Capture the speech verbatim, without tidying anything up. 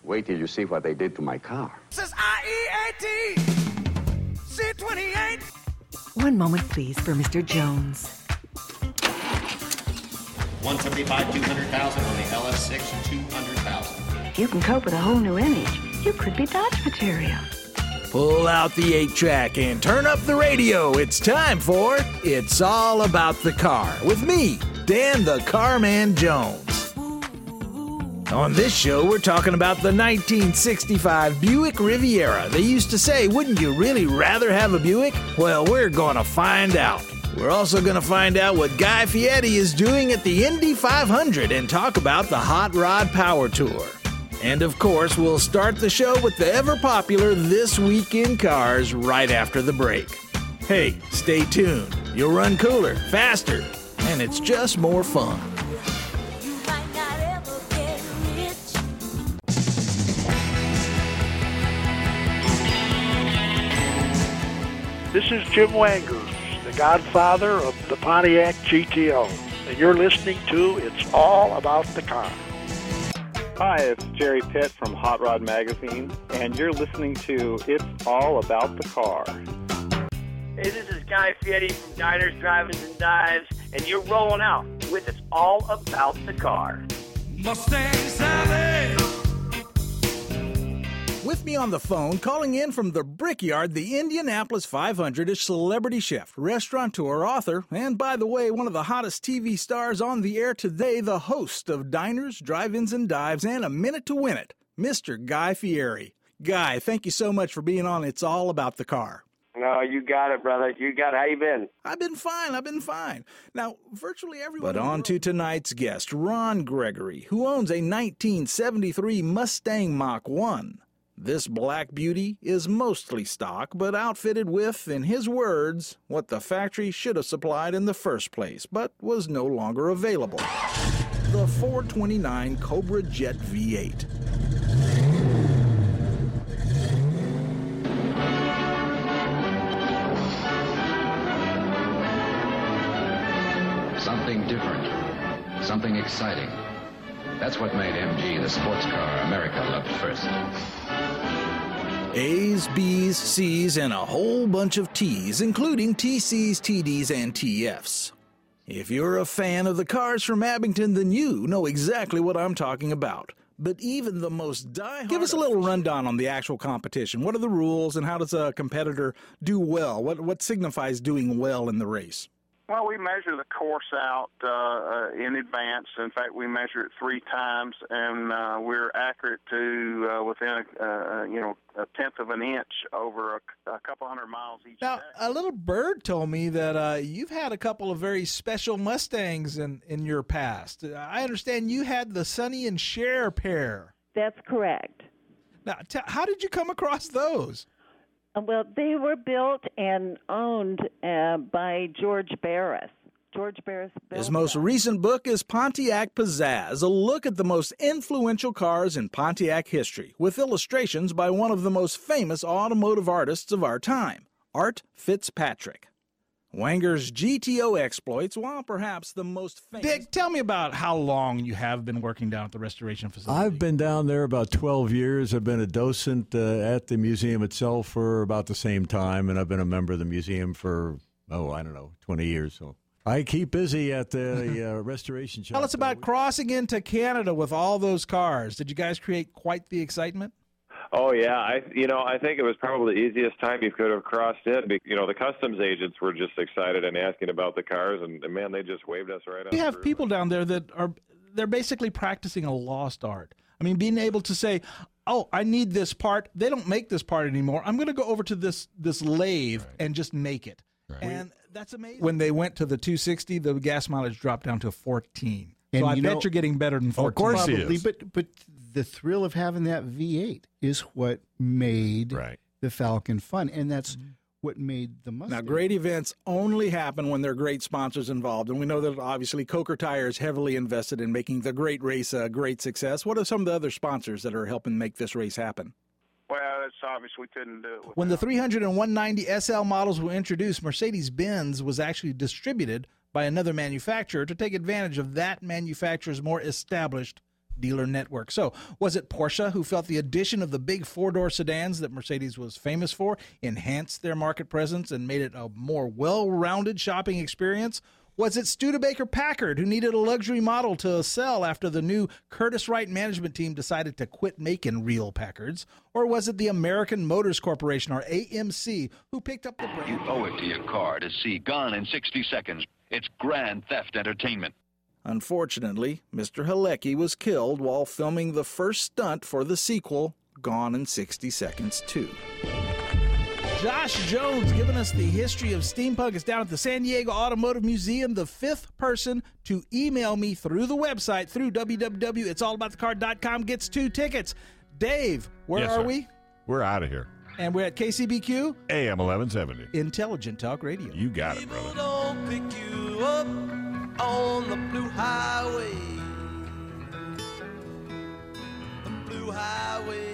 Wait till you see what they did to my car. Says I E A T C twenty-eight. One moment, please, for Mister Jones. one seventy-five, two hundred thousand on the L S six, two hundred thousand. You can cope with a whole new image. You could be Dodge material. Pull out the eight-track and turn up the radio. It's time for It's All About the Car with me, Dan the Carman Jones. On this show, we're talking about the nineteen sixty-five Buick Riviera. They used to say, wouldn't you really rather have a Buick? Well, we're going to find out. We're also going to find out what Guy Fieri is doing at the Indy five hundred and talk about the Hot Rod Power Tour. And of course, we'll start the show with the ever-popular This Week in Cars right after the break. Hey, stay tuned. You'll run cooler, faster, and it's just more fun. This is Jim Wangers, the godfather of the Pontiac G T O, and you're listening to It's All About the Car. Hi, it's Jerry Pitt from Hot Rod Magazine, and you're listening to It's All About the Car. Hey, this is Guy Fieri from Diners, Drive-Ins, and Dives, and you're rolling out with It's All About the Car. Mustang Sally. With me on the phone, calling in from the Brickyard, the Indianapolis five hundred is celebrity chef, restaurateur, author, and by the way, one of the hottest T V stars on the air today, the host of Diners, Drive-Ins, and Dives, and A Minute to Win It, Mister Guy Fieri. Guy, thank you so much for being on It's All About the Car. No, you got it, brother. You got it. How you been? I've been fine. I've been fine. Now, virtually everyone... But on to tonight's guest, Ron Gregory, who owns a nineteen seventy-three Mustang Mach one. This black beauty is mostly stock, but outfitted with, in his words, what the factory should have supplied in the first place, but was no longer available. The four twenty-nine Cobra Jet V eight. Something different, something exciting. That's what made M G the sports car America loved first. A's, B's, C's, and a whole bunch of T's, including T C's, T D's, and T F's. If you're a fan of the cars from Abington, then you know exactly what I'm talking about. But even the most diehard... Give us a little rundown on the actual competition. What are the rules, and how does a competitor do well? What, what signifies doing well in the race? Well, we measure the course out uh, uh, in advance. In fact, we measure it three times, and uh, we're accurate to uh, within a, uh, you know a tenth of an inch over a, a couple hundred miles each now, day. A little bird told me that uh, you've had a couple of very special Mustangs in, in your past. I understand you had the Sonny and Cher pair. That's correct. Now, t- how did you come across those? Well, they were built and owned uh, by George Barris. George Barris built His most them. recent book is Pontiac Pizzazz, a look at the most influential cars in Pontiac history, with illustrations by one of the most famous automotive artists of our time, Art Fitzpatrick. Wanger's G T O exploits, while perhaps the most famous... Dick, tell me about how long you have been working down at the restoration facility. I've been down there about twelve years. I've been a docent uh, at the museum itself for about the same time, and I've been a member of the museum for, oh, I don't know, twenty years. So I keep busy at the uh, restoration shop. Tell us about crossing into Canada with all those cars. Did you guys create quite the excitement? Oh yeah, I you know I think it was probably the easiest time you could have crossed in. You know, the customs agents were just excited and asking about the cars, and, and man, they just waved us right out. You have people down there that are they're basically practicing a lost art. I mean, being able to say, "Oh, I need this part. They don't make this part anymore. I'm going to go over to this this lathe right. and just make it." Right. And that's amazing. When they went to the two sixty, the gas mileage dropped down to fourteen. And so I bet know, you're getting better than fourteen. Of course Probably, he is. But but the thrill of having that V eight is what made right. the Falcon fun, and that's mm-hmm. what made the Mustang. Now, great events only happen when there are great sponsors involved, and we know that obviously Coker Tire is heavily invested in making the great race a great success. What are some of the other sponsors that are helping make this race happen? Well, it's obvious we couldn't do it without. When the three hundred and one ninety S L models were introduced, Mercedes-Benz was actually distributed by another manufacturer to take advantage of that manufacturer's more established dealer network. So, was it Porsche who felt the addition of the big four-door sedans that Mercedes was famous for enhanced their market presence and made it a more well-rounded shopping experience? Was it Studebaker Packard who needed a luxury model to sell after the new Curtiss-Wright management team decided to quit making real Packards? Or was it the American Motors Corporation, or A M C, who picked up the brand? You owe it to your car to see Gone in sixty seconds. It's grand theft entertainment. Unfortunately, Mister Halecki was killed while filming the first stunt for the sequel, Gone in sixty seconds two. Josh Jones giving us the history of steampunk is down at the San Diego Automotive Museum, the fifth person to email me through the website, through w w w dot its all about the car dot com, gets two tickets. Dave, where yes, are sir. we? We're out of here. And we're at K C B Q? A M eleven seventy. Intelligent Talk Radio. You got it, brother. Don't pick you up on the blue highway. The blue highway.